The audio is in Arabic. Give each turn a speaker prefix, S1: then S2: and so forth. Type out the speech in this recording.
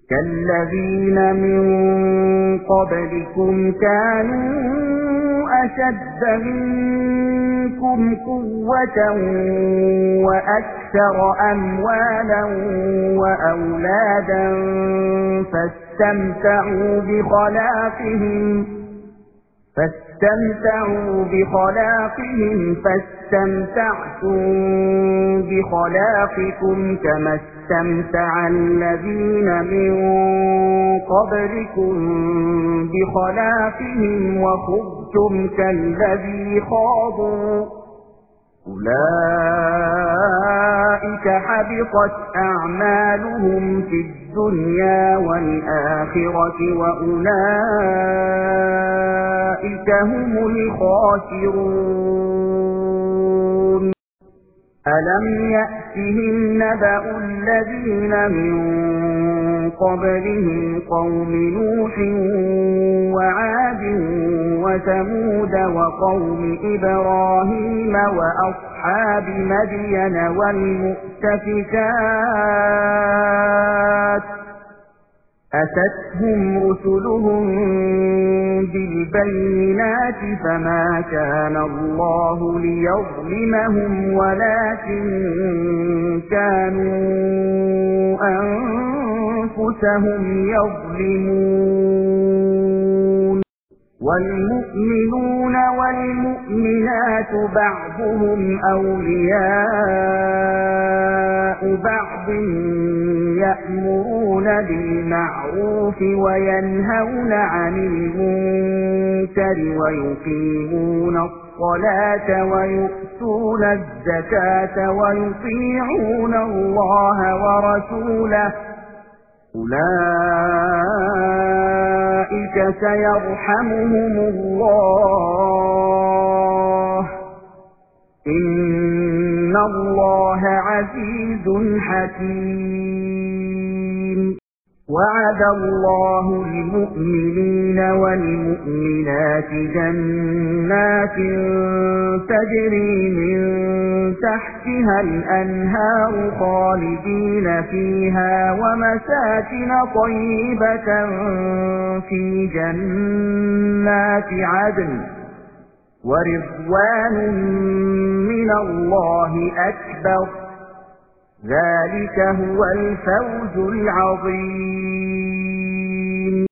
S1: كالذين من قبلكم كانوا أشد منكم قوة وأكثر أموالا وأولادا فاستمتعوا بخلاقهم فاستمتعتم بخلاقكم كما استمتع الذين من قبلكم بخلاقهم وخضتم كالذي خاضوا أولئك حبطت أعمالهم في الدنيا والآخرة وأولئك هم الخاسرون ألم يأتهم نبأ الذين من قبلهم قوم نوح وعاد وثمود وقوم إبراهيم وأصحاب مدين والمؤتفكات أتتهم رسلهم بالبينات فما كان الله ليظلمهم ولكن كانوا أنفسهم يظلمون والمؤمنون والمؤمنات بعضهم أولياء بعض يأمرون بالمعروف وينهون عن المنكر ويقيمون الصلاة ويؤتون الزكاة ويطيعون الله ورسوله أولئك سيرحمهم الله إن الله عزيز حكيم وعد الله المؤمنين والمؤمنات جنات تجري من تحتها الأنهار خالدين فيها ومساكن طيبة في جنات عدن ورضوان من الله أكبر ذلك هو الفوز العظيم